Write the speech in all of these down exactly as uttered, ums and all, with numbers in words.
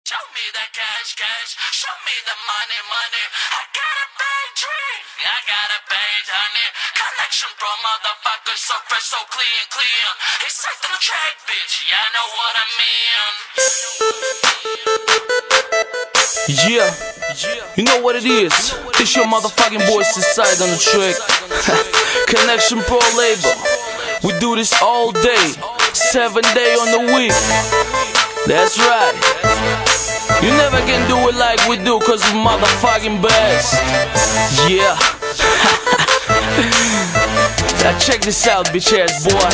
Show me the cash, cash. Show me the money, money. I got a big dream. I got a big honey. Connection, bro, motherfucker. So fresh, so clean, clean. It's like on the track, bitch. Yeah, I know what I mean. Yeah, you know what it is. It's your motherfucking boy Inside on the track. Connection Pro label. We do this all day, seven day on the week. That's right. You never can do it like we do, cause we motherfucking best. Yeah. Now check this out, bitch ass boy.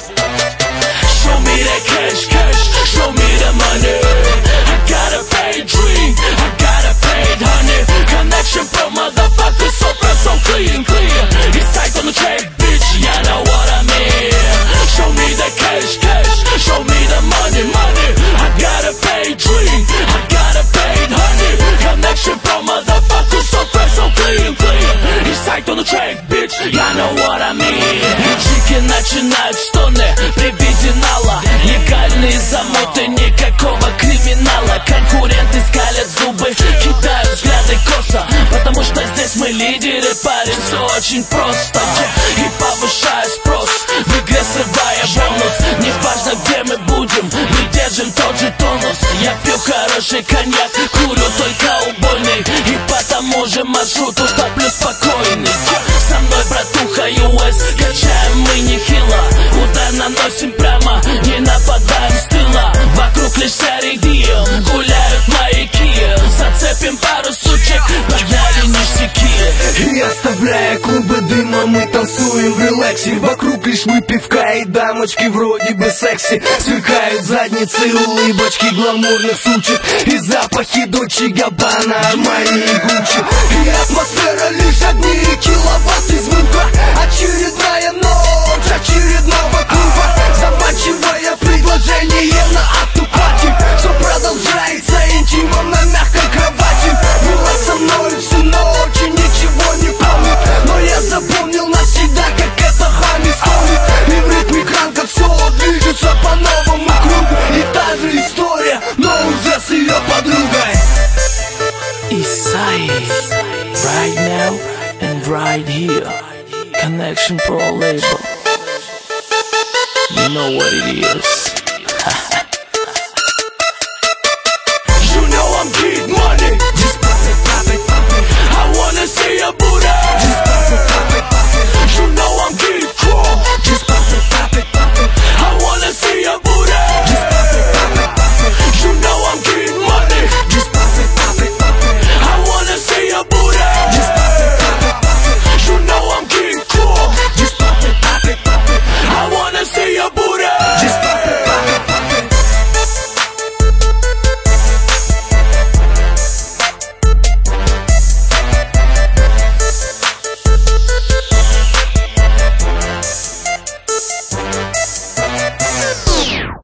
Show me that cash, cash. Show me the money. I got a paid dream. I got a paid honey. Connection Pro, motherfucker. So fresh, so clean, clear. It's tight on the track, bitch. Yeah, know what I mean. Show me the cash, cash. Show me the money, money. I got a paid dream. I got a paid honey. Connection Pro, motherfucker. So fresh, so clean, clear. It's tight on the track, bitch. Yeah, know what I mean. Чики начинают стоны при виде нала. Легальные замуты, никакого криминала. Конкуренты скалят зубы, кидают взгляды косо, потому что здесь мы лидеры, парень, все очень просто. И повышая спрос, в игре срывая бонус. Неважно где мы будем, мы держим тот же тонус. Я пью хороший коньяк, курю только убойный, и по тому же маршруту топлю спокойный. Со мной братуха ю эс, качаем мы нехило. Удар наносим прямо, не нападаем с тыла. Вокруг лишь серый дил, гуляют маяки. Зацепим пару сучек, погнали ништяки. И оставляя клубы дыма, мы танцуем в релаксе. Вокруг лишь выпивка и дамочки вроде бы секси. Сверкают задницы, улыбочки гламурных сучек. И запахи Дольче Габбана, Армани и Гуччи. И атмосфера лишь огни и киловатты звука. Очередная ночь очередного клуба. Заманчивое предложение на автопати. Все продолжается интимом на мягкой кровати. Была со мной всю ночь и ничего не помнит, но я запомнил навсегда, как это Хами стонет. И в ритме кранка все движется по новому кругу. И та же история, но уже с ее подругой. Eastside, right now and right here. Connection Pro label. You know what it is.